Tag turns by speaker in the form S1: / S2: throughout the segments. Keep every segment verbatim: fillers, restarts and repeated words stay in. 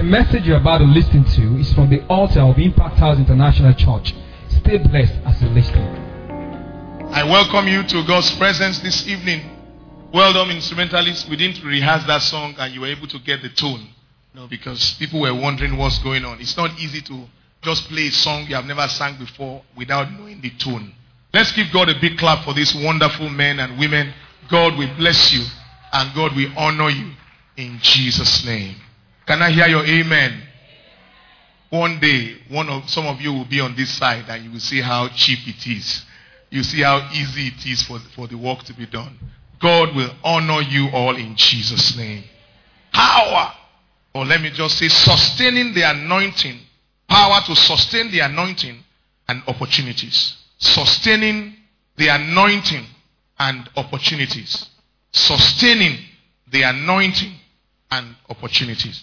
S1: message you're about to listen to is from the altar of Impact House International Church. Stay blessed as you listen.
S2: I welcome you to God's presence this evening. Well done, instrumentalists. We didn't rehearse that song and you were able to get the tone. You know, because people were wondering what's going on. It's not easy to just play a song you have never sang before without knowing the tone. Let's give God a big clap for these wonderful men and women. God will bless you and God will honor you in Jesus' name. Can I hear your amen? One day, one of some of you will be on this side and you will see how cheap it is. You see how easy it is for, for the work to be done. God will honor you all in Jesus' name. Power, or let me just say, sustaining the anointing. Power to sustain the anointing and opportunities. Sustaining the anointing and opportunities. Sustaining the anointing and opportunities.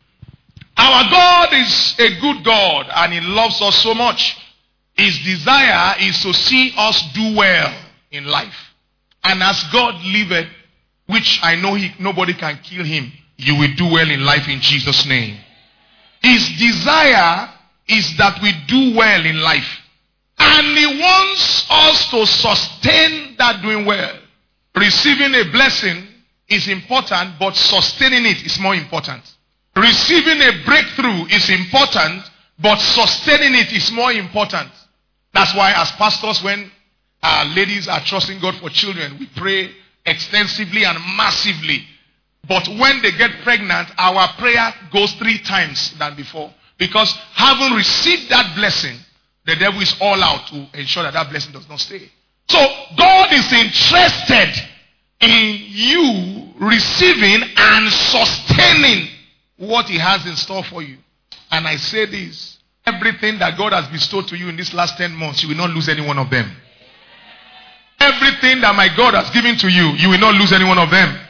S2: Our God is a good God and He loves us so much. His desire is to see us do well in life. And as God liveth, which I know he, nobody can kill Him, you will do well in life in Jesus' name. His desire is that we do well in life. And He wants us to sustain that doing well. Receiving a blessing is important, but sustaining it is more important. Receiving a breakthrough is important, but sustaining it is more important. That's why as pastors, when our ladies are trusting God for children, we pray extensively and massively. But when they get pregnant, our prayer goes three times than before. Because having received that blessing, the devil is all out to ensure that that blessing does not stay. So God is interested in you receiving and sustaining what He has in store for you. And I say this, everything that God has bestowed to you in these last ten months, you will not lose any one of them. Everything that my God has given to you, you will not lose any one of them.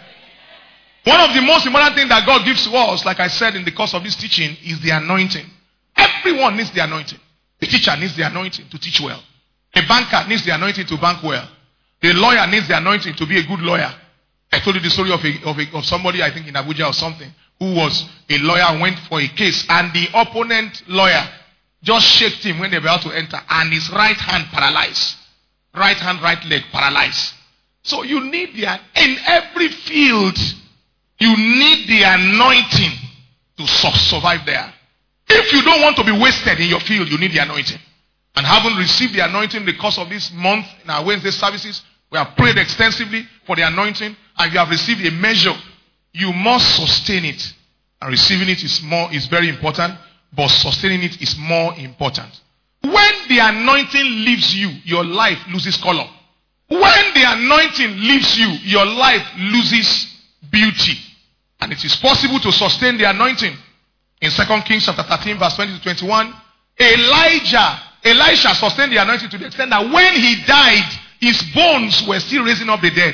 S2: One of the most important things that God gives to us, like I said in the course of this teaching, is the anointing. Everyone needs the anointing. The teacher needs the anointing to teach well. A banker needs the anointing to bank well. The lawyer needs the anointing to be a good lawyer. I told you the story of, a, of, a, of somebody, I think in Abuja or something, who was a lawyer and went for a case, and the opponent lawyer just shook him when they were about to enter, and his right hand paralyzed. Right hand, right leg paralyzed. So you need the, in every field, you need the anointing to survive there. If you don't want to be wasted in your field, you need the anointing. And having received the anointing in the course of this month in our Wednesday services, we have prayed extensively for the anointing, and you have received a measure. You must sustain it. And receiving it is more is very important, but sustaining it is more important. When the anointing leaves you, your life loses color. When the anointing leaves you, your life loses beauty. And it is possible to sustain the anointing. In Second Kings chapter thirteen, verse twenty to twenty-one, Elijah, Elisha sustained the anointing to the extent that when he died, his bones were still raising up the dead.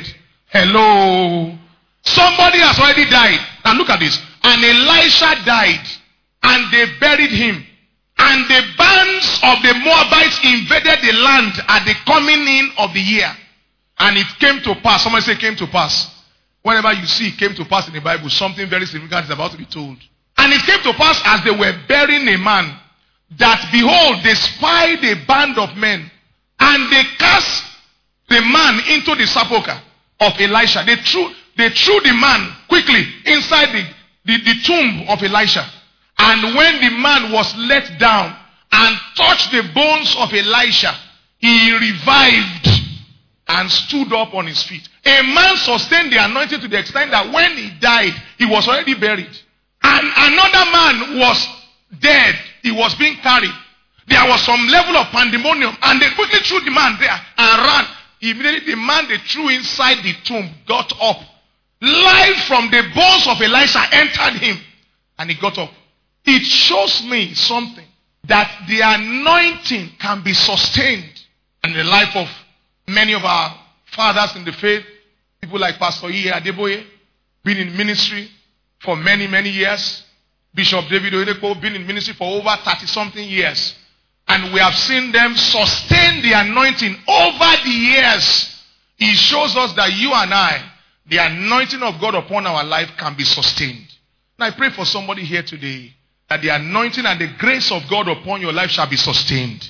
S2: Hello. Somebody has already died. Now look at this. And Elisha died, and they buried him. And the bands of the Moabites invaded the land at the coming in of the year. And it came to pass. Somebody say it came to pass. Whenever you see it came to pass in the Bible, something very significant is about to be told. And it came to pass as they were burying a man, that behold, they spied a band of men, and they cast the man into the sepulchre of Elisha. They threw, they threw the man quickly inside the, the, the tomb of Elisha. And when the man was let down and touched the bones of Elisha, he revived and stood up on his feet. A man sustained the anointing to the extent that when he died, he was already buried. And another man was dead. He was being carried. There was some level of pandemonium, and they quickly threw the man there and ran. Immediately the man they threw inside the tomb got up. Life from the bones of Elisha entered him, and he got up. It shows me something, that the anointing can be sustained. And the life of many of our fathers in the faith, people like Pastor Iye Adeboye, been in ministry for many, many years. Bishop David Oyedepo, been in ministry for over thirty something years. And we have seen them sustain the anointing over the years. It shows us that you and I, the anointing of God upon our life can be sustained. And I pray for somebody here today. that the anointing and the grace of God upon your life shall be sustained.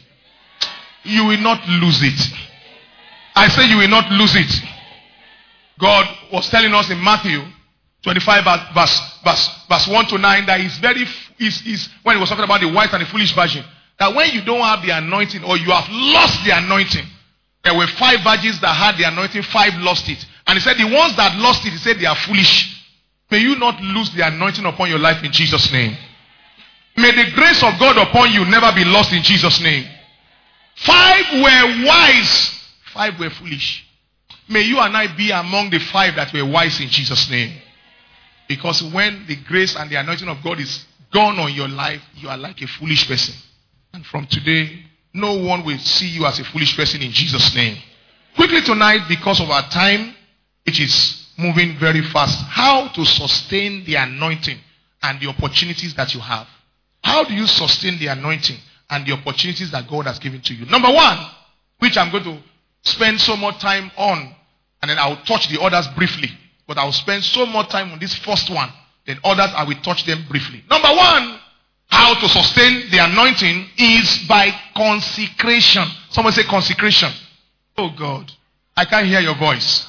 S2: You will not lose it. I say you will not lose it. God was telling us in Matthew twenty-five verse, verse, verse one to nine that he's very, he's, he's, when he was talking about the wise and the foolish virgin, that when you don't have the anointing or you have lost the anointing, there were five virgins that had the anointing, five lost it. And he said the ones that lost it, he said they are foolish. May you not lose the anointing upon your life in Jesus' name. May the grace of God upon you never be lost in Jesus' name. Five were wise, five were foolish. May you and I be among the five that were wise in Jesus' name. Because when the grace and the anointing of God is gone on your life, you are like a foolish person. And from today, no one will see you as a foolish person in Jesus' name. Quickly tonight, because of our time, which is moving very fast, how to sustain the anointing and the opportunities that you have. How do you sustain the anointing and the opportunities that God has given to you? Number one, which I'm going to spend so much time on, and then I'll touch the others briefly. But I'll spend so much time on this first one, then others I will touch them briefly. Number one, how to sustain the anointing is by consecration. Someone say consecration. Oh God, I can't hear your voice.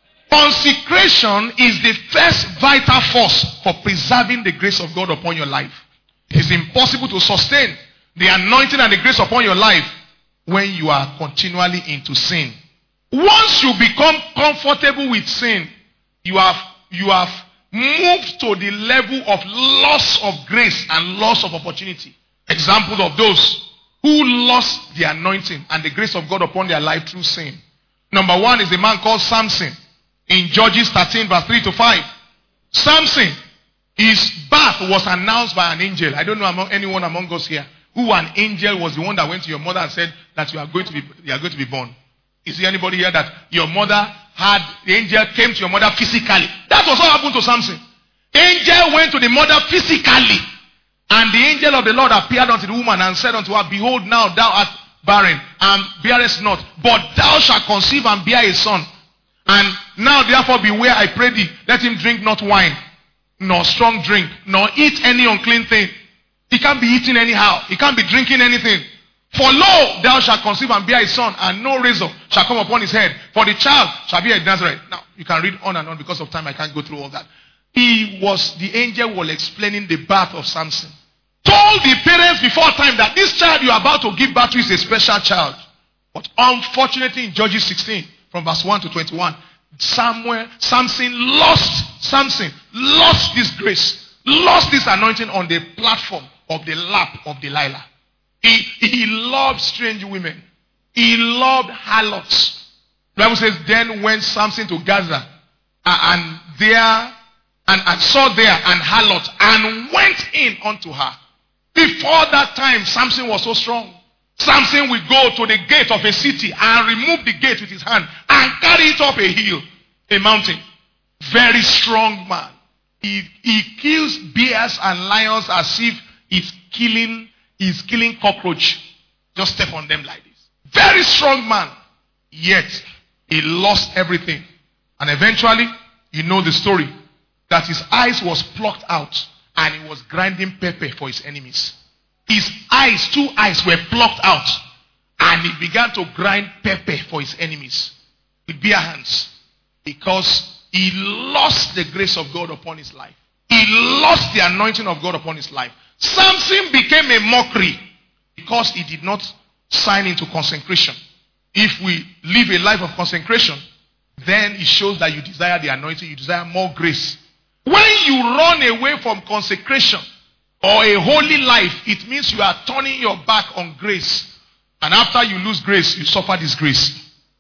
S2: Consecration is the first vital force for preserving the grace of God upon your life. It is impossible to sustain the anointing and the grace upon your life when you are continually into sin. Once you become comfortable with sin, you have, you have moved to the level of loss of grace and loss of opportunity. Example of those who lost the anointing and the grace of God upon their life through sin. Number one is a man called Samson. In Judges thirteen verse three to five. Samson, his birth was announced by an angel. I don't know among anyone among us here who an angel was the one that went to your mother and said that you are going to be, you are going to be born. Is there anybody here that your mother had, the angel came to your mother physically? That was what happened to Samson. Angel went to the mother physically. And the angel of the Lord appeared unto the woman and said unto her, behold, now thou art barren and bearest not, but thou shalt conceive and bear a son. And now therefore beware, I pray thee, let him drink not wine, nor strong drink, nor eat any unclean thing. He can't be eating anyhow. He can't be drinking anything. For lo, thou shalt conceive and bear a son, and no razor shall come upon his head. For the child shall be a Nazarite. Now, you can read on and on. Because of time, I can't go through all that. He was, the angel was explaining the birth of Samson. Told the parents before time that this child you are about to give birth to is a special child. But unfortunately, in Judges sixteen, from verse one to twenty-one, Samuel, Samson lost, Samson lost this grace, lost this anointing on the platform of the lap of Delilah. He, he loved strange women. He loved harlots. The Bible says, then went Samson to Gaza, uh, and there, and, and saw there an harlot, and went in unto her. Before that time, Samson was so strong. Samson would go to the gate of a city and remove the gate with his hand and carry it up a hill, a mountain. Very strong man. He, he kills bears and lions as if he's killing, he's killing cockroach. Just step on them like this. Very strong man. Yet, he lost everything. And eventually, you know the story, that his eyes was plucked out and he was grinding pepper for his enemies. His eyes, two eyes were plucked out, and he began to grind pepper for his enemies with bare hands, because he lost the grace of God upon his life. He lost the anointing of God upon his life. Samson became a mockery because he did not sign into consecration. If we live a life of consecration, then it shows that you desire the anointing, you desire more grace. When you run away from consecration or a holy life, it means you are turning your back on grace. And after you lose grace, you suffer disgrace.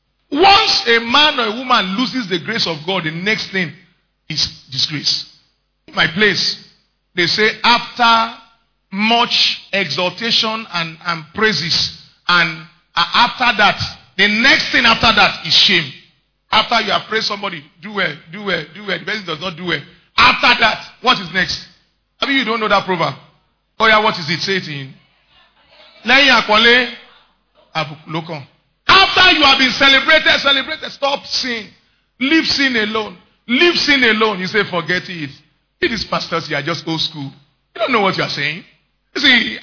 S2: Once a man or a woman loses the grace of God, the next thing is disgrace. In my place, they say after much exaltation and, and praises, and after that, the next thing after that is shame. After you have praised somebody, do well, do well, do well, the person does not do well. After that, what is next? I mean, you don't know that proverb. Oh yeah, what is it? Say it in. After you have been celebrated, celebrated, stop sin. Leave sin alone. Leave sin alone. You say, forget it. It is pastors, you are just old school. You don't know what you are saying. You see,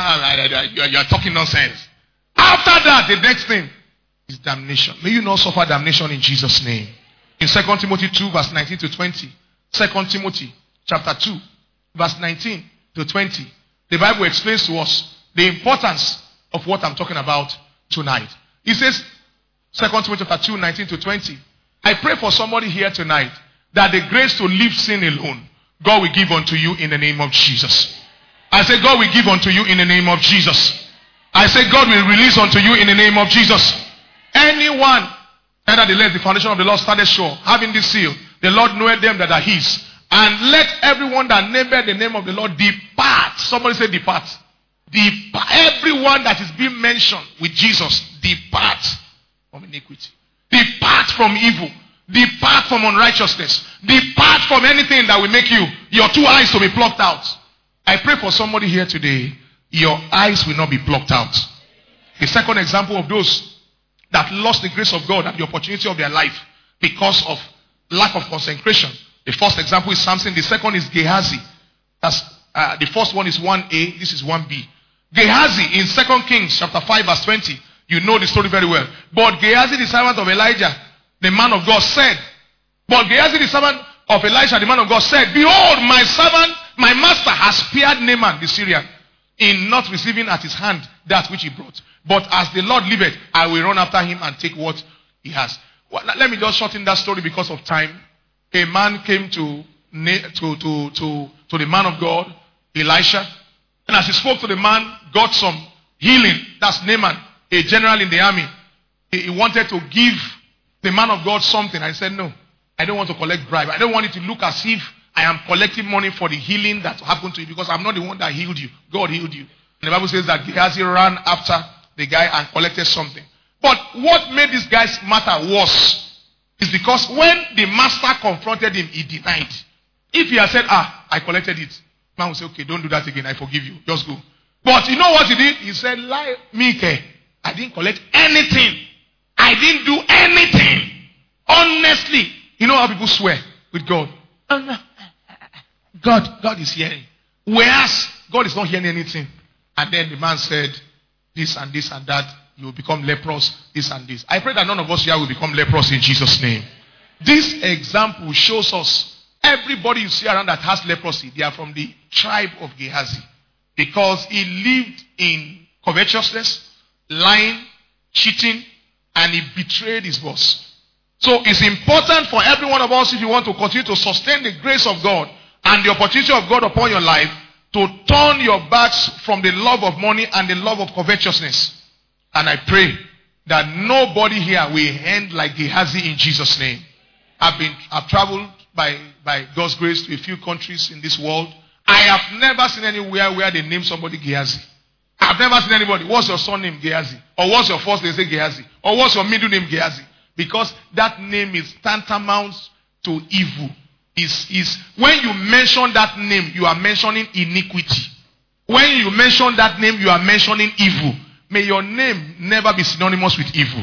S2: uh, you, are, you are talking nonsense. After that, the next thing is damnation. May you not suffer damnation in Jesus' name. In Second Timothy two, verse nineteen to twenty. Second Timothy chapter two, verse nineteen to twenty. The Bible explains to us the importance of what I'm talking about tonight. It says, Second Timothy chapter two, nineteen to twenty. I pray for somebody here tonight that the grace to leave sin alone, God will give unto you in the name of Jesus. I say God will give unto you in the name of Jesus. I say God will release unto you in the name of Jesus. Anyone, nevertheless, the foundation of the Lord started sure, having this seal, the Lord knoweth them that are his. And let everyone that nameth the name of the Lord depart. Somebody say depart. Depart. Everyone that is being mentioned with Jesus, depart from iniquity. Depart from evil. Depart from unrighteousness. Depart from anything that will make you, your two eyes to be plucked out. I pray for somebody here today, your eyes will not be plucked out. The second example of those that lost the grace of God and the opportunity of their life because of lack of consecration. The first example is Samson. The second is Gehazi. That's, uh, the first one is one A. This is one B. Gehazi in Second Kings chapter five verse twenty. You know the story very well. But Gehazi the servant of Elijah, the man of God said, But Gehazi the servant of Elisha, the man of God said, Behold, my servant, my master has spared Naaman the Syrian in not receiving at his hand that which he brought. But as the Lord liveth, I will run after him and take what he has. Well, let me just shorten that story because of time. A man came to, to, to, to, to the man of God, Elisha. And as he spoke to the man, got some healing. That's Naaman, a general in the army. He, he wanted to give the man of God something. I said, no, I don't want to collect bribe. I don't want it to look as if I am collecting money for the healing that happened to you, because I'm not the one that healed you. God healed you. And the Bible says that Gehazi ran after the guy and collected something. But what made this guy's matter worse is because when the master confronted him, he denied. If he had said, ah, I collected it, man would say, okay, don't do that again. I forgive you. Just go. But you know what he did? He said, lie, me, I didn't collect anything. I didn't do anything. Honestly. You know how people swear with God? God, God is hearing. Whereas God is not hearing anything. And then the man said, this and this and that, you will become leprous, this and this. I pray that none of us here will become leprous in Jesus' name. This example shows us everybody you see around that has leprosy, they are from the tribe of Gehazi. Because he lived in covetousness, lying, cheating, and he betrayed his boss. So it's important for every one of us, if you want to continue to sustain the grace of God and the opportunity of God upon your life, to turn your backs from the love of money and the love of covetousness. And I pray that nobody here will end like Gehazi in Jesus' name. I've been, I've traveled by, by God's grace to a few countries in this world. I have never seen anywhere where they name somebody Gehazi. I've never seen anybody. What's your surname? Gehazi. Or what's your first name? Say Gehazi. Or what's your middle name? Gehazi. Because that name is tantamount to evil. Is is when you mention that name, you are mentioning iniquity. When you mention that name, you are mentioning evil. May your name never be synonymous with evil.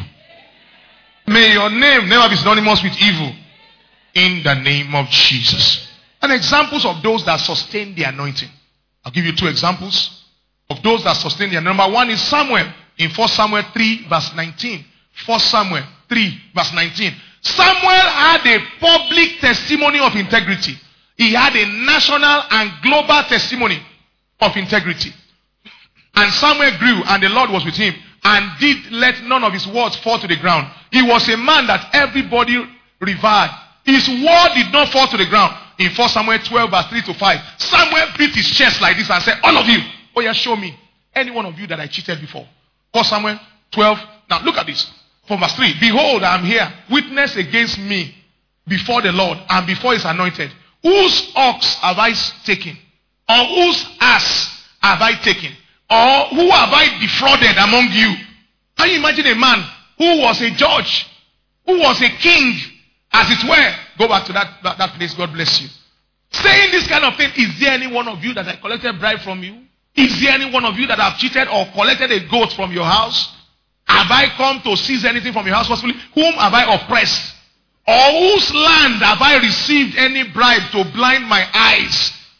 S2: May your name never be synonymous with evil. In the name of Jesus. And examples of those that sustain the anointing. I'll give you two examples of those that sustain the anointing. Number one is Samuel in First Samuel three verse nineteen. First Samuel three verse nineteen. Samuel had a public testimony of integrity. He had a national and global testimony of integrity. And Samuel grew, and the Lord was with him, and did let none of his words fall to the ground. He was a man that everybody revered. His word did not fall to the ground. In First Samuel twelve verse three to five, Samuel beat his chest like this and said, all of you, oh yeah, show me any one of you that I cheated before. First Samuel twelve. Now look at this. From verse three, behold, I am here, witness against me before the Lord and before his anointed. Whose ox have I taken? Or whose ass have I taken? Or who have I defrauded among you? Can you imagine a man who was a judge, who was a king, as it were? Go back to that, that, that place, God bless you. Saying this kind of thing, is there any one of you that I collected bribe from you? Is there any one of you that have cheated or collected a goat from your house? Have I come to seize anything from your house forcefully? Whom have I oppressed? Or whose land have I received any bribe to blind my eyes?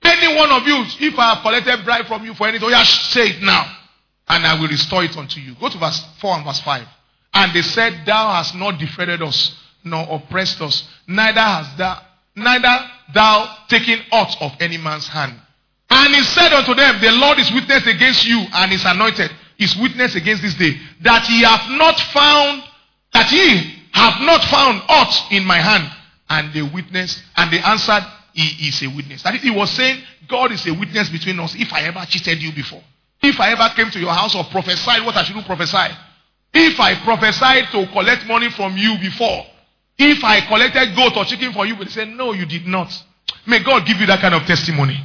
S2: Any one of you, if I have collected bribe from you for anything, oh yeah, say it now, and I will restore it unto you. Go to verse four and verse five. And they said, thou hast not defrauded us, nor oppressed us, neither hast thou, neither thou taken aught of any man's hand. And he said unto them, the Lord is witness against you, and his anointed is witness against this day, that ye have not found, that ye have not found aught in my hand. And they witnessed, and they answered, he is a witness. That is, he was saying, God is a witness between us. If I ever cheated you before, if I ever came to your house or prophesied what I shouldn't prophesy, if I prophesied to collect money from you before, if I collected goat or chicken for you, but they said, no, you did not. May God give you that kind of testimony.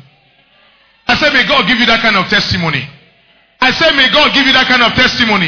S2: I said, may God give you that kind of testimony. I said, may God give you that kind of testimony.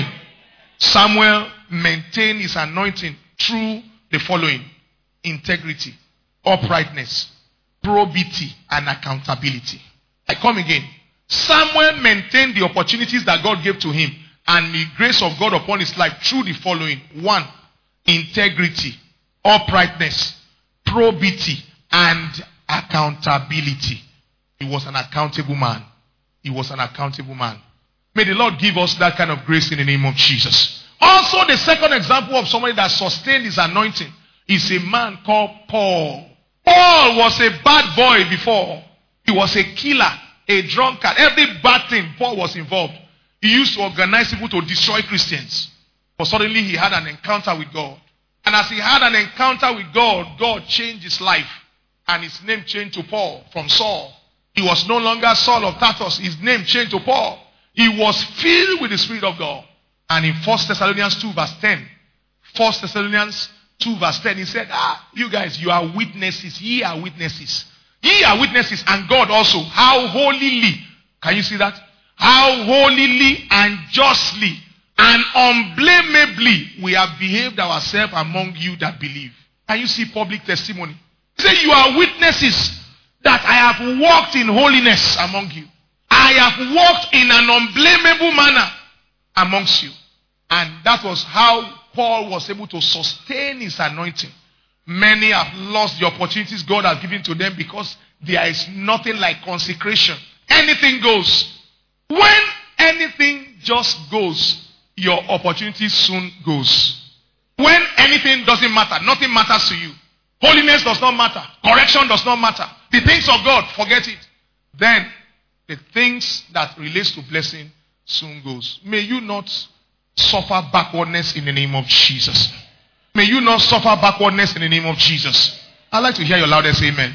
S2: Samuel maintained his anointing through the following: integrity, uprightness, probity, and accountability. I come again. Samuel maintained the opportunities that God gave to him and the grace of God upon his life through the following: one, integrity, uprightness, probity, and accountability. He was an accountable man. He was an accountable man. May the Lord give us that kind of grace in the name of Jesus. Also, the second example of somebody that sustained his anointing is a man called Paul. Paul was a bad boy before. He was a killer, a drunkard. Every bad thing, Paul was involved. He used to organize people to destroy Christians. But suddenly he had an encounter with God. And as he had an encounter with God, God changed his life. And his name changed to Paul from Saul. He was no longer Saul of Tarsus. His name changed to Paul. He was filled with the Spirit of God. And in First Thessalonians two verse ten, First Thessalonians two verse ten, he said, ah, you guys, you are witnesses. Ye are witnesses. Ye are witnesses, and God also, how holily, can you see that? How holily and justly and unblameably we have behaved ourselves among you that believe. Can you see public testimony? He said, you are witnesses that I have walked in holiness among you. I have walked in an unblameable manner amongst you. And that was how Paul was able to sustain his anointing. Many have lost the opportunities God has given to them because there is nothing like consecration. Anything goes. When anything just goes, your opportunity soon goes. When anything doesn't matter, nothing matters to you. Holiness does not matter. Correction does not matter. The things of God, forget it. Then, the things that relates to blessing soon goes. May you not suffer backwardness in the name of Jesus. May you not suffer backwardness in the name of Jesus. I'd like to hear your loudest amen.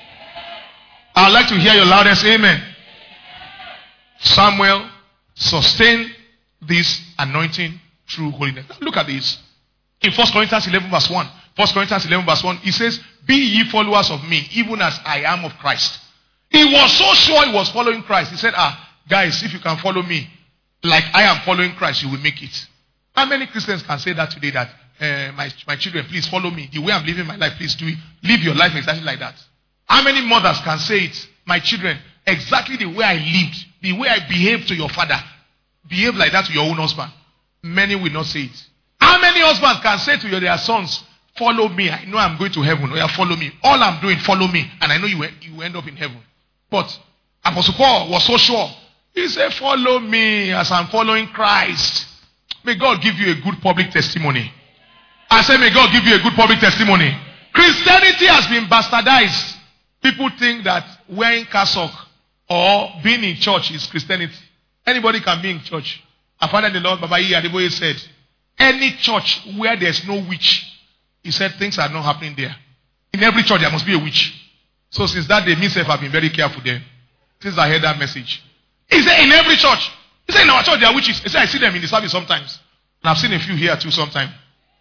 S2: I'd like to hear your loudest amen. Samuel sustained this anointing through holiness. Look at this. In First Corinthians eleven verse one. First Corinthians eleven verse one. He says, be ye followers of me, even as I am of Christ. He was so sure he was following Christ. He said, ah, guys, if you can follow me like I am following Christ, you will make it. How many Christians can say that today, that uh, my, my children, please follow me. The way I'm living my life, please do it. Live your life exactly like that. How many mothers can say it? My children, exactly the way I lived, the way I behaved to your father, behave like that to your own husband. Many will not say it. How many husbands can say to your, their sons, follow me, I know I'm going to heaven. Oh yeah, follow me. All I'm doing, follow me. And I know you will, you will end up in heaven. But Apostle Paul was so sure. He said, follow me as I'm following Christ. May God give you a good public testimony. I say, may God give you a good public testimony. Christianity has been bastardized. People think that wearing cassock or being in church is Christianity. Anybody can be in church. Our father in the Lord, Baba Yi Adeboye, said, any church where there's no witch, he said things are not happening there. In every church there must be a witch. So since that day, myself have been very careful there. Since I heard that message. He said in every church. He said in our church there are witches. He said I see them in the service sometimes. And I've seen a few here too sometimes.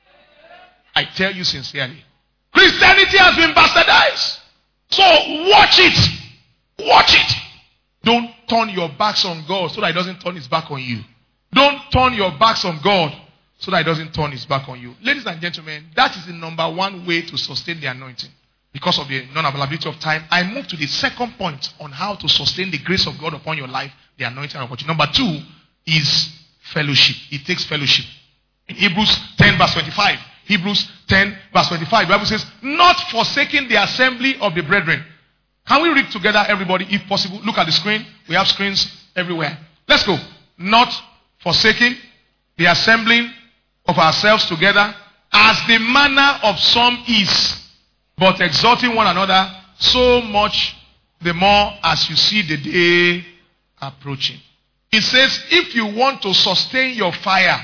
S2: I tell you sincerely. Christianity has been bastardized. So watch it. Watch it. Don't turn your backs on God so that he doesn't turn his back on you. Don't turn your backs on God so that he doesn't turn his back on you. Ladies and gentlemen, that is the number one way to sustain the anointing. Because of the non-availability of time, I move to the second point on how to sustain the grace of God upon your life, the anointing and opportunity. Number two is fellowship. It takes fellowship. In Hebrews ten verse twenty-five, Hebrews ten verse twenty-five, the Bible says, not forsaking the assembly of the brethren. Can we read together, everybody, if possible? Look at the screen. We have screens everywhere. Let's go. Not forsaking the assembling of ourselves together, as the manner of some is, but exhorting one another, so much the more as you see the day approaching. It says, if you want to sustain your fire,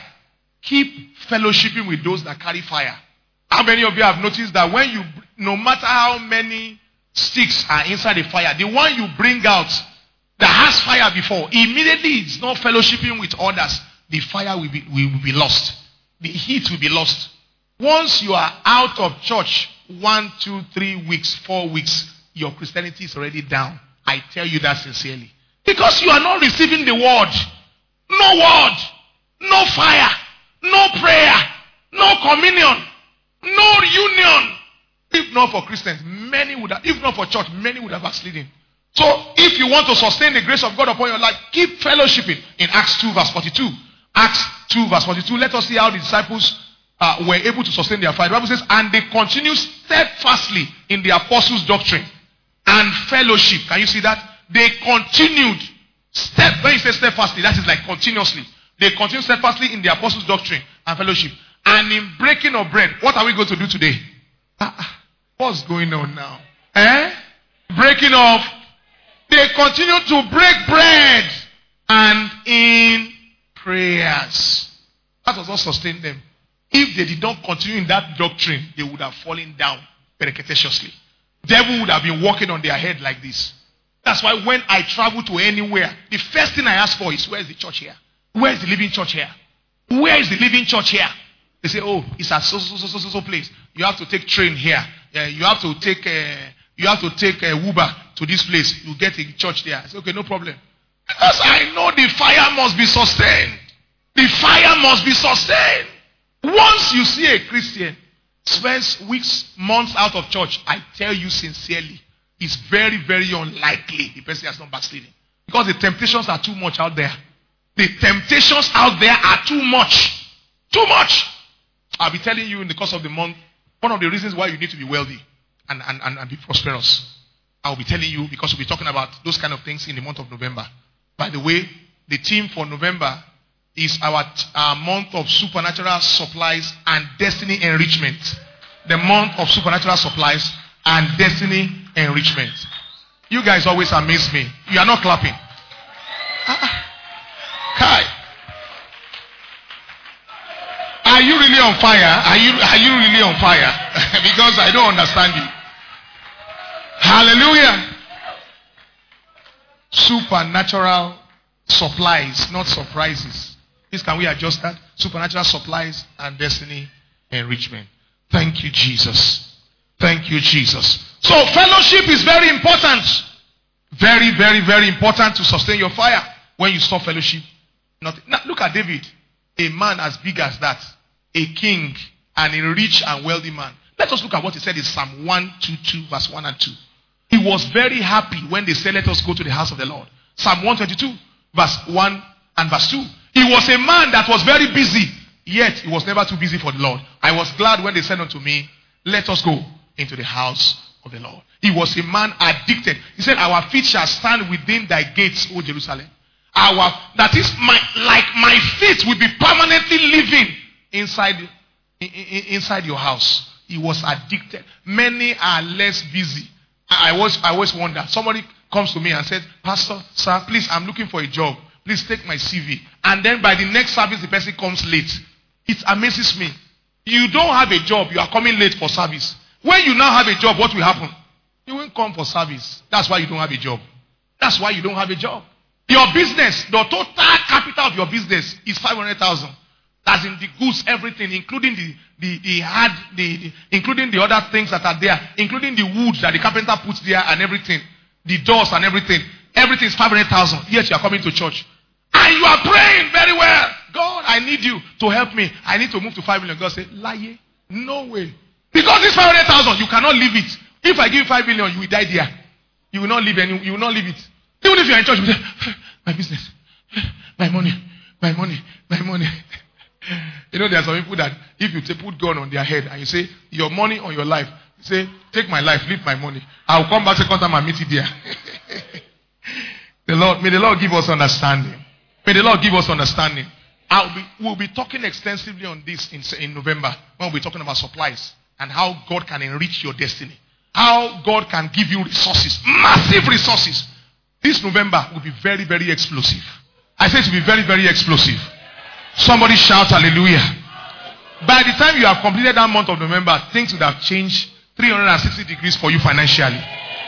S2: keep fellowshipping with those that carry fire. How many of you have noticed that when you, no matter how many sticks are inside the fire, the one you bring out that has fire before, immediately it's not fellowshipping with others, the fire will be, will be lost. The heat will be lost. Once you are out of church, one, two, three weeks, four weeks, your Christianity is already down. I tell you that sincerely. Because you are not receiving the word. No word. No fire. No prayer. No communion. No union. If not for Christians, many would have, if not for church, many would have backslidden. So, if you want to sustain the grace of God upon your life, keep fellowshipping. In Acts two verse forty-two. Acts two verse forty-two. Let us see how the disciples uh, were able to sustain their fire. The Bible says, and they continued steadfastly in the apostles' doctrine and fellowship. Can you see that? They continued. Step, when you say steadfastly, that is like continuously. They continued steadfastly in the apostles' doctrine and fellowship. And in breaking of bread. What are we going to do today? Ah, what's going on now? Eh? Breaking of. They continue to break bread. And in prayers. That was what sustained them. If they did not continue in that doctrine, they would have fallen down pericetiously. Devil would have been walking on their head like this. That's why when I travel to anywhere, the first thing I ask for is, where is the church here? Where is the living church here? Where is the living church here? They say, oh, it's at so so so so so, so place. You have to take train here. Uh, you have to take uh, you have to take uh, Uber to this place. You get a church there. I say, okay, no problem. Because I know the fire must be sustained. The fire must be sustained. Once you see a Christian spends weeks, months out of church, I tell you sincerely, it's very, very unlikely the person has not backsliding. Because the temptations are too much out there. The temptations out there are too much. Too much. I'll be telling you in the course of the month, one of the reasons why you need to be wealthy and, and, and, and be prosperous. I'll be telling you because we'll be talking about those kind of things in the month of November. By the way, the theme for November is our, our month of supernatural supplies and destiny enrichment. The month of supernatural supplies and destiny enrichment. You guys always amaze me. You are not clapping. Ah, Kai. Are you really on fire? Are you, are you really on fire? Because I don't understand you. Hallelujah. Supernatural supplies, not surprises. Please, can we adjust that? Supernatural supplies and destiny enrichment. Thank you, Jesus. Thank you, Jesus. So, fellowship is very important. Very, very, very important to sustain your fire. When you stop fellowship, nothing. Now, look at David. A man as big as that. A king and a rich and wealthy man. Let us look at what he said in Psalm one twenty-two, verse one and two. He was very happy when they said, let us go to the house of the Lord. Psalm one twenty-two, verse one and verse two. He was a man that was very busy, yet he was never too busy for the Lord. I was glad when they said unto me, let us go into the house of the Lord. He was a man addicted. He said, our feet shall stand within thy gates, O Jerusalem. Our, that is, my, like my feet will be permanently living inside, in, in, inside your house. He was addicted. Many are less busy. I always, I always wonder. Somebody comes to me and says, Pastor, sir, please, I'm looking for a job. Please take my C V. And then by the next service, the person comes late. It amazes me. You don't have a job. You are coming late for service. When you now have a job, what will happen? You won't come for service. That's why you don't have a job. That's why you don't have a job. Your business, the total capital of your business is five hundred thousand. As in the goods, everything, including the, the, the hard, the, the, including the other things that are there, including the wood that the carpenter puts there and everything, the doors and everything. Everything is five hundred thousand. Yet you are coming to church. And you are praying very well. God, I need you to help me. I need to move to five million. God said, lie. No way. Because this five hundred thousand, you cannot leave it. If I give you five million, you will die there. You will not leave any, you will not leave it. Even if you are in church, you will say, my business, my money, my money, my money. You know, there are some people that if you put gun on their head and you say, your money or your life, Say, take my life, leave my money. I'll come back second time and meet you there. The Lord, may the Lord give us understanding. May the Lord give us understanding. I'll be, we'll be talking extensively on this in, in November when we're talking about supplies and how God can enrich your destiny. How God can give you resources, massive resources. This November will be very, very explosive. I say it will be very, very explosive. Somebody shout hallelujah. By the time you have completed that month of November, things would have changed three hundred sixty degrees for you financially.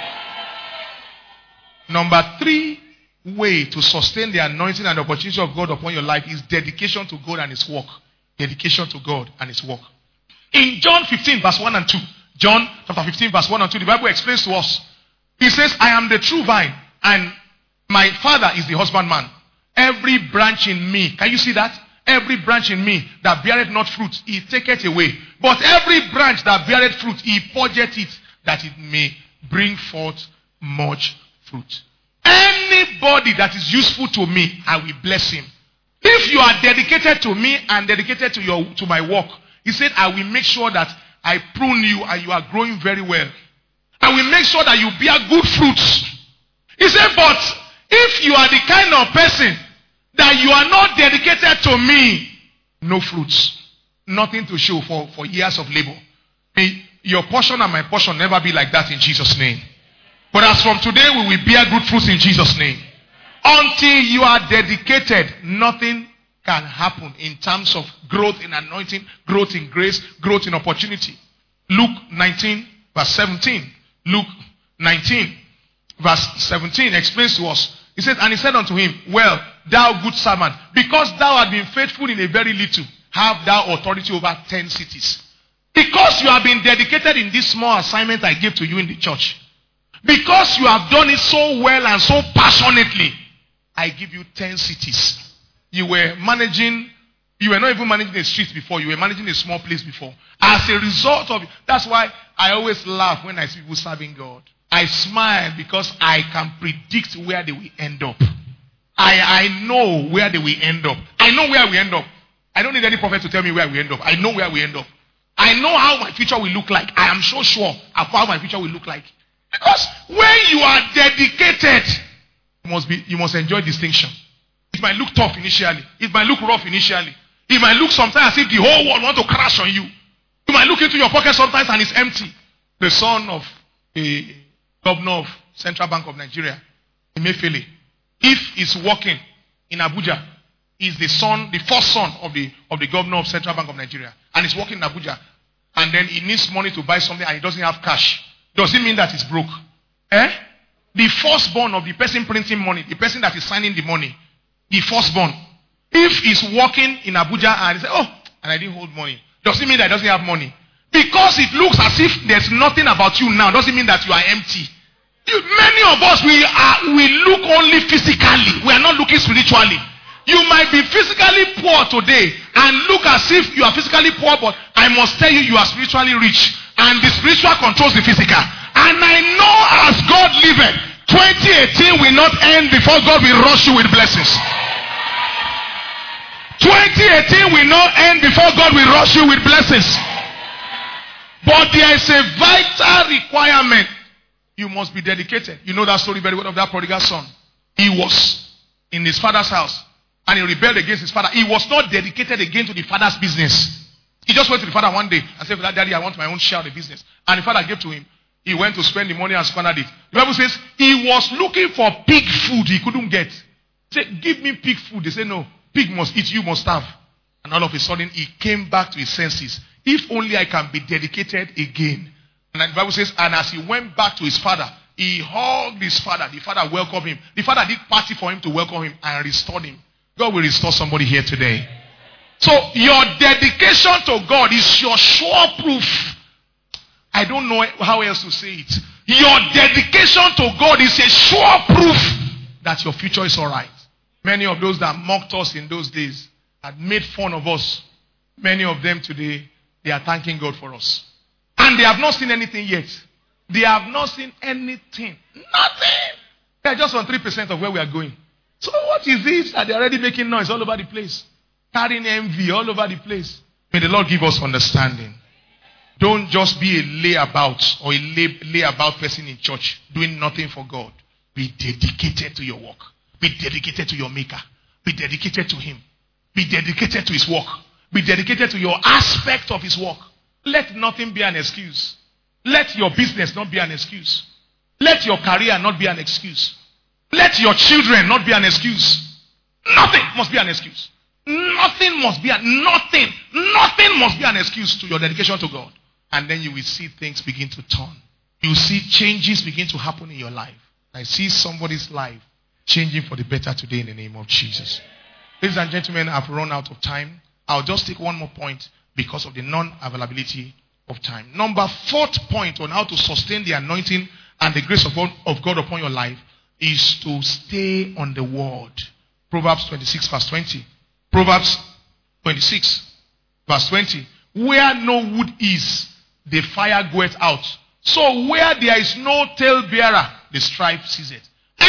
S2: Number three way to sustain the anointing and the opportunity of God upon your life is dedication to God and His work. Dedication to God and His work. In John fifteen verse one and two, John chapter fifteen verse one and two, the Bible explains to us. He says, I am the true vine and my Father is the husbandman. Every branch in me, can you see that? Every branch in me that beareth not fruit, He taketh away. But every branch that beareth fruit, He purgeth it, that it may bring forth much fruit. Anybody that is useful to me, I will bless him. If you are dedicated to me and dedicated to your to my work, He said, I will make sure that I prune you and you are growing very well. I will make sure that you bear good fruits. He said, but if you are the kind of person that you are not dedicated to me, no fruits. Nothing to show for, for years of labor. May your portion and my portion never be like that in Jesus' name. But as from today, we will bear good fruits in Jesus' name. Until you are dedicated, nothing can happen in terms of growth in anointing, growth in grace, growth in opportunity. Luke nineteen verse seventeen. Luke nineteen verse seventeen explains to us. He said, and he said unto him, well, thou good servant, because thou hast been faithful in a very little, have thou authority over ten cities. Because you have been dedicated in this small assignment I gave to you in the church. Because you have done it so well and so passionately, I give you ten cities. You were managing, you were not even managing a street before, you were managing a small place before. As a result of it, that's why I always laugh when I see people serving God. I smile because I can predict where they will end up. I, I know where they will end up. I know where we end up. I don't need any prophet to tell me where we end up. I know where we end up. I know how my future will look like. I am so sure of how my future will look like. Because when you are dedicated, you must be, you must enjoy distinction. It might look tough initially. It might look rough initially. It might look sometimes as if the whole world wants to crash on you. You might look into your pocket sometimes and it's empty. The son of a governor of Central Bank of Nigeria, Emefiele, if he's working in Abuja, is the son, the first son of the of the governor of Central Bank of Nigeria, and he's working in Abuja, and then he needs money to buy something and he doesn't have cash. Does it mean that he's broke? Eh? The firstborn of the person printing money, the person that is signing the money, the firstborn, if he's working in Abuja and he says, oh, and I didn't hold money, does it mean that he doesn't have money? Because it looks as if there's nothing about you now, doesn't mean that you are empty. You, many of us, we are we look only physically. We are not looking spiritually. You might be physically poor today and look as if you are physically poor, but I must tell you, you are spiritually rich. And the spiritual controls the physical. And I know as God liveth, twenty eighteen will not end before God will rush you with blessings. twenty eighteen will not end before God will rush you with blessings. But there is a vital requirement. You must be dedicated. You know that story very well of that prodigal son. He was in his father's house and he rebelled against his father. He was not dedicated again to the father's business. He just went to the father one day and said, Daddy, I want my own share of the business. And the father gave to him. He went to spend the money and squandered it. The Bible says he was looking for pig food he couldn't get. He said, give me pig food. They said, no, pig must eat, you must starve. And all of a sudden, he came back to his senses. If only I can be dedicated again. And the Bible says, and as he went back to his father, he hugged his father. The father welcomed him. The father did party for him to welcome him and restored him. God will restore somebody here today. So your dedication to God is your sure proof. I don't know how else to say it. Your dedication to God is a sure proof that your future is alright. Many of those that mocked us in those days, had made fun of us, many of them today, they are thanking God for us. And they have not seen anything yet. They have not seen anything. Nothing. They are just on three percent of where we are going. So what is this that they are already making noise all over the place? Carrying envy all over the place. May the Lord give us understanding. Don't just be a layabout or a lay, layabout person in church doing nothing for God. Be dedicated to your work. Be dedicated to your maker. Be dedicated to him. Be dedicated to his work. Be dedicated to your aspect of his work. Let nothing be an excuse. Let your business not be an excuse. Let your career not be an excuse. Let your children not be an excuse. Nothing must be an excuse. Nothing must be an, nothing, nothing must be an excuse to your dedication to God. And then you will see things begin to turn. You will see changes begin to happen in your life. I see somebody's life changing for the better today in the name of Jesus. Ladies and gentlemen, I've run out of time. I'll just take one more point because of the non-availability of time. Number fourth point on how to sustain the anointing and the grace of God, of God upon your life is to stay on the word. Proverbs twenty-six verse twenty. Proverbs twenty-six verse twenty. Where no wood is, the fire goeth out. So where there is no talebearer, the strife ceaseth.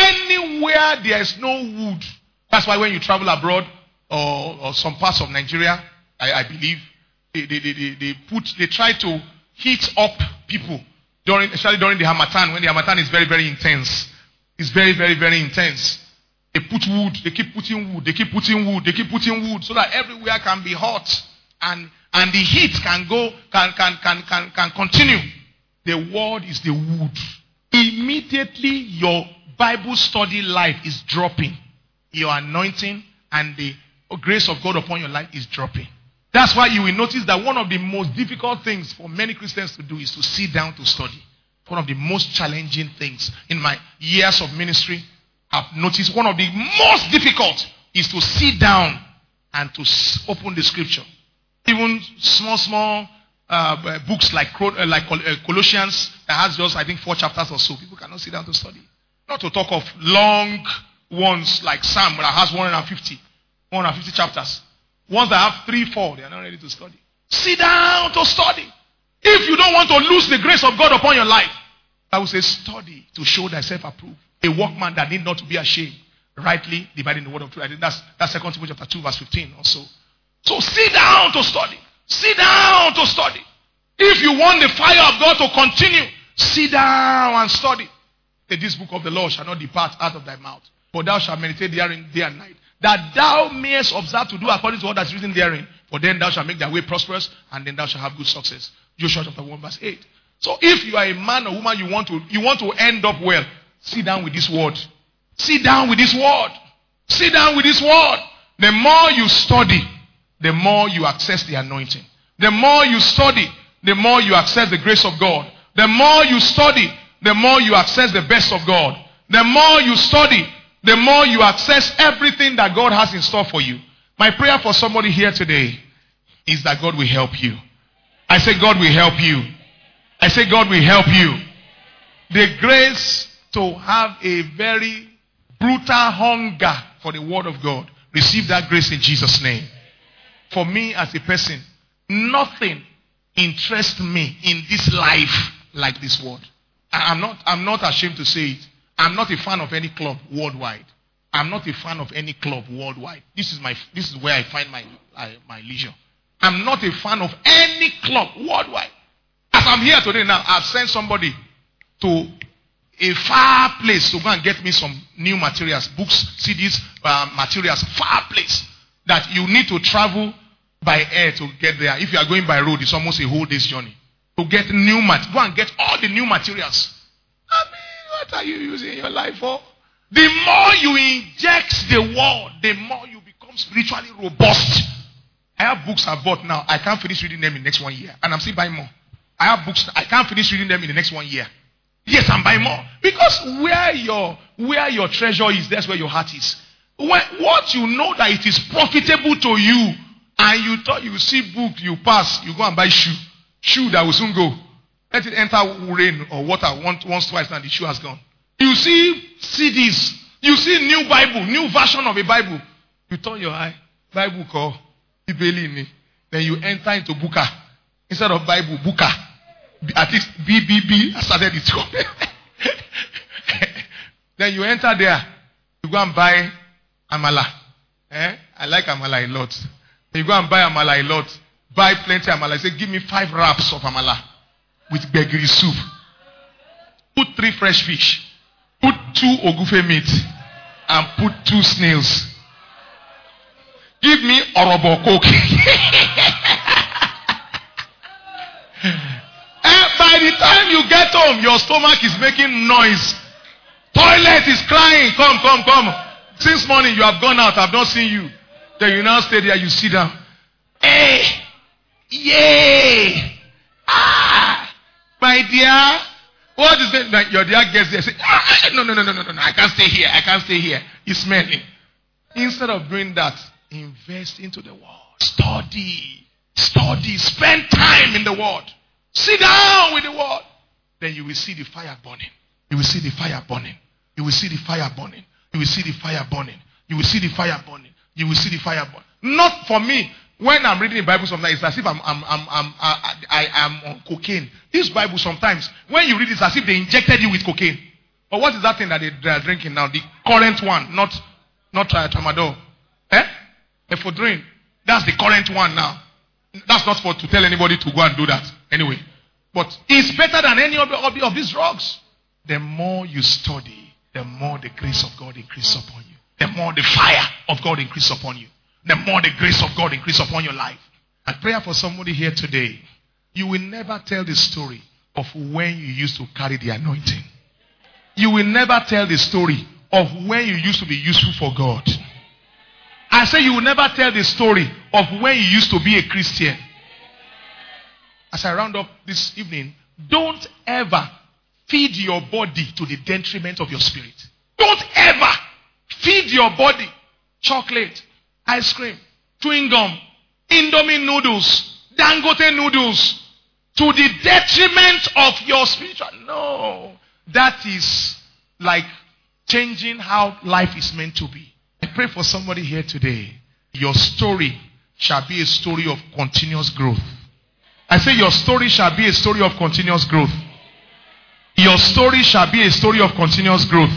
S2: Anywhere there is no wood. That's why when you travel abroad or, or some parts of Nigeria, I, I believe, they, they, they, they put they try to heat up people during, especially during the Harmattan, when the Harmattan is very, very intense. It's very, very, very intense. They put wood, they keep putting wood, they keep putting wood, they keep putting wood so that everywhere can be hot and and the heat can go, can can can can, can continue. The word is the wood. Immediately your Bible study life is dropping. Your anointing and the grace of God upon your life is dropping. That's why you will notice that one of the most difficult things for many Christians to do is to sit down to study. One of the most challenging things in my years of ministry, I've noticed one of the most difficult is to sit down and to open the scripture. Even small, small uh, books like, uh, like Colossians that has just, I think, four chapters or so. People cannot sit down to study. Not to talk of long ones like Psalm that has one hundred fifty, one hundred fifty chapters. Ones that have three, four, they are not ready to study. Sit down to study. If you don't want to lose the grace of God upon your life, I will say study to show thyself approved. A workman that need not to be ashamed, rightly dividing the word of truth. I think that's that's Second Timothy chapter two, verse fifteen or so. So sit down to study. Sit down to study. If you want the fire of God to continue, sit down and study. This book of the law shall not depart out of thy mouth, but thou shalt meditate therein day and night, that thou mayest observe to do according to what is written therein. For then thou shalt make thy way prosperous, and then thou shalt have good success. Joshua chapter one, verse eight. So if you are a man or woman, you want to you want to end up well, sit down with this word. Sit down with this word. Sit down with this word. The more you study, the more you access the anointing. The more you study, the more you access the grace of God. The more you study, the more you access the best of God. The more you study, the more you access everything that God has in store for you. My prayer for somebody here today is that God will help you. I say God will help you. I say God will help you. The grace to have a very brutal hunger for the word of God. Receive that grace in Jesus' name. For me as a person, nothing interests me in this life like this word. I'm not, I'm not ashamed to say it. I'm not a fan of any club worldwide. I'm not a fan of any club worldwide. This is my, this is where I find my, I, my leisure. I'm not a fan of any club worldwide. As I'm here today now, I've sent somebody to a far place to go and get me some new materials, books, C Ds, uh, materials, far place that you need to travel by air to get there. If you are going by road, it's almost a whole day's journey. To get new mat, go and get all the new materials. I mean, what are you using in your life for? The more you inject the word, the more you become spiritually robust. I have books I've bought now. I can't finish reading them in the next one year. And I'm still buying more. I have books, I can't finish reading them in the next one year. Yes, I'm buying more. Because where your where your treasure is, that's where your heart is. When, what you know that it is profitable to you, and you thought you see book, you pass, you go and buy shoe. Shoe that will soon go. Let it enter rain or water once, once twice, and the shoe has gone. You see C Ds. You see new Bible, new version of a Bible. You turn your eye. Bible call. Then you enter into Booker. Instead of Bible, Booker. At least B B B. I started it. Then you enter there. You go and buy Amala. Eh? I like Amala a lot. You go and buy Amala a lot. buy plenty amala. I say, give me five wraps of amala with gbegiri soup. Put three fresh fish. Put two ogufe meat. And put two snails. Give me orobo coke. And by the time you get home, your stomach is making noise. Toilet is crying. Come, come, come. Since morning you have gone out. I've not seen you. Then you now stay there. You sit down. Hey, yay! Ah, my dear. What is it that your dear gets there? Say, ah, no, no, no, no, no, no. I can't stay here. I can't stay here. It's smelling. Instead of doing that, invest into the word. Study. Study. Spend time in the word. Sit down with the word. Then you will see the fire burning. You will see the fire burning. You will see the fire burning. You will see the fire burning. You will see the fire burning. You will see the fire burning. Not for me. When I'm reading the Bible sometimes, it's as if I'm, I'm, I'm, I'm I, I am on cocaine. This Bible sometimes, when you read it, it's as if they injected you with cocaine. But what is that thing that they, they are drinking now? The current one, not not uh, tramadol. Eh? Ephedrine. That's the current one now. That's not for to tell anybody to go and do that. Anyway. But it's better than any of, of, of these drugs. The more you study, the more the grace of God increases upon you. The more the fire of God increases upon you. The more the grace of God increases upon your life. And prayer for somebody here today. You will never tell the story of when you used to carry the anointing. You will never tell the story of when you used to be useful for God. I say you will never tell the story of when you used to be a Christian. As I round up this evening, don't ever feed your body to the detriment of your spirit. Don't ever feed your body chocolate, ice cream, chewing gum, Indomie noodles, Dangote noodles to the detriment of your spiritual. No. That is like changing how life is meant to be. I pray for somebody here today. Your story shall be a story of continuous growth. I say your story shall be a story of continuous growth. Your story shall be a story of continuous growth.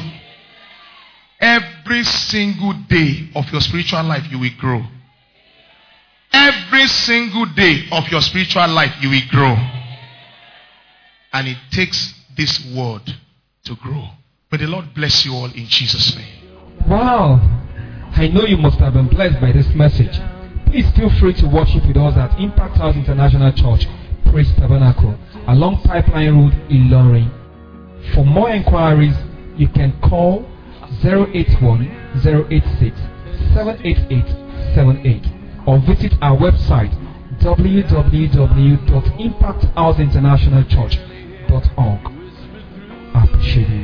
S2: Every single day of your spiritual life, you will grow. Every single day of your spiritual life, you will grow. And it takes this word to grow. May the Lord bless you all in Jesus' name.
S1: Wow. I know you must have been blessed by this message. Please feel free to worship with us at Impact House International Church, Praise Tabernacle, along Pipeline Road, Ilorin. For more inquiries, you can call zero eight one, zero eight six, seven eight eight seven eight or visit our website w w w dot impact house international church dot org. I appreciate you.